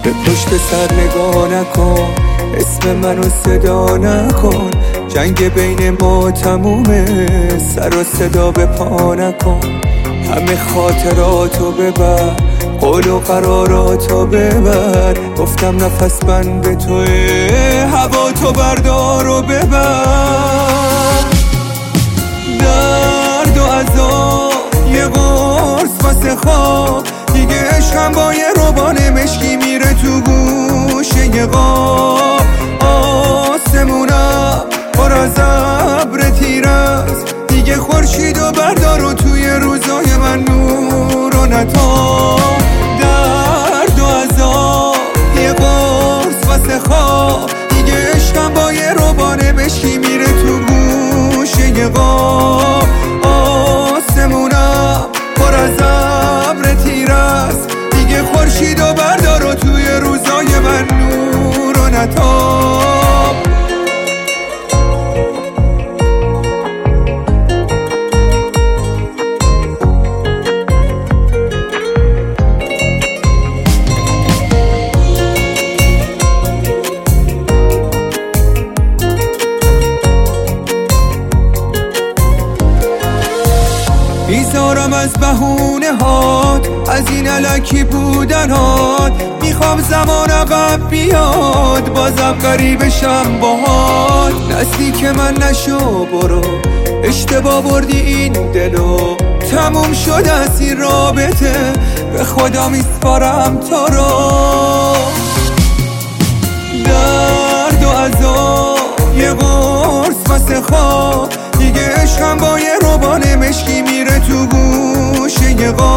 به پشت سر نگاه نکن، اسم منو صدا نکن، جنگ بین ما تمومه، سر و صدا به پا نکن. همه خاطراتو ببر، قول و قراراتو ببر، گفتم نفس بند توه، هوا تو بردار و ببر. درد و عذاب یه قرص واسه خواب، دیگه عشقم با یه روبان مشکی میره تو گوشه یه قاب. آسمونم پر از ابر تیرست، دیگه خورشیدو بردار و توی روزای من نور و نتاب. درد و عذاب یه قرص واسه خواب، دیگه عشقم با یه روبان مشکی میره تو گوشه یه قاب. آسمونم پر از ابر تیرست، دیگه خورشیدو بردار و توی روزای من نور و نتاب. بیزارم از بهونه هات، از این الکی بودن هات، میخوام زمان عقب بیاد، بازم قریبشم باهات. نزدیک من نشو برو، اشتباه بردی این دلو، تموم شد از این رابطه، به خدا میسپارم تو رو. درد و عذاب یه قرص واسه خواب، دیگه عشقم با یه روبان مشکی میره تو گوشه یه قاب.